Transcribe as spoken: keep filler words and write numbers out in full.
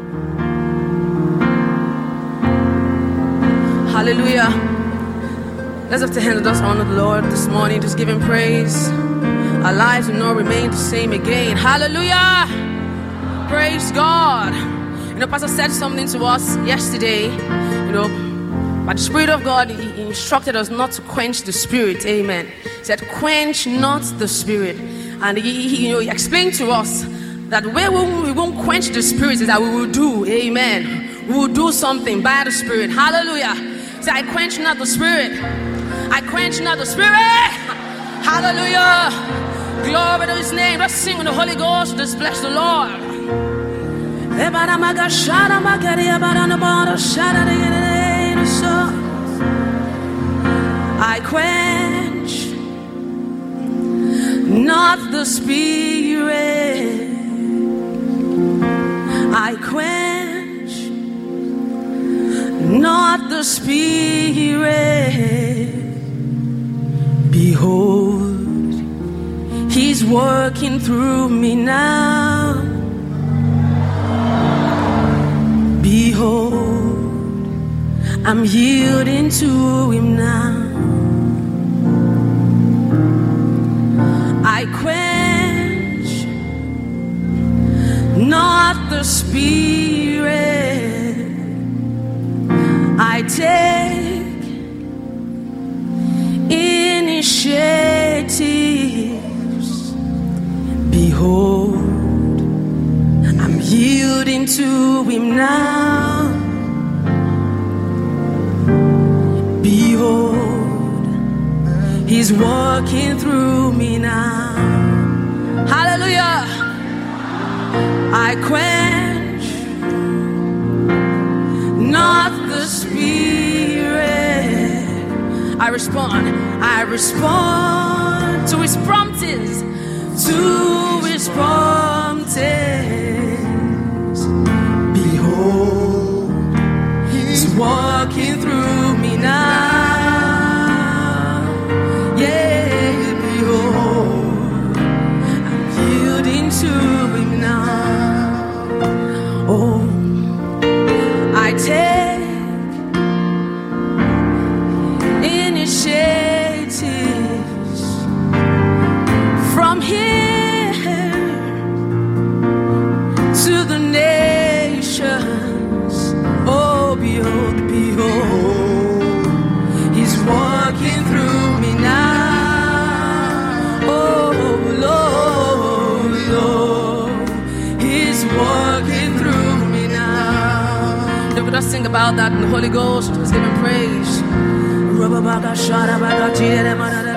Hallelujah. Let's lift our hands and just honor the Lord this morning. Just give him praise. Our lives will not remain the same again. Hallelujah. Praise God. You know, Pastor said something to us yesterday. You know, by the Spirit of God, he, he instructed us not to quench the Spirit. Amen. He said, quench not the Spirit. And he, he, you know, he explained to us that where we, we won't quench the Spirit is that we will do. Amen. We will do something by the Spirit. Hallelujah. Say, I quench not the Spirit. I quench not the Spirit. Hallelujah. Glory to his name. Let's sing in the Holy Ghost. Let's bless the Lord. I quench not the Spirit. I quench not the Spirit. Behold, he's working through me now. Behold, I'm yielding to him now. I quench not the Spirit. I take initiatives. Behold, I'm yielding to him now. Behold, he's walking through me now. Hallelujah. I quench not the Spirit. I respond. I respond to his promptings. To his promptings. Behold, he's walking through me now. Yeah, behold, I'm yielding to him now. Oh, I take initiatives from here to the nations. Oh, behold, behold, he's walking through me now. Oh, Lord, Lord, he's walking through me now. Let us sing about that in the Holy Ghost. Let's give him praise.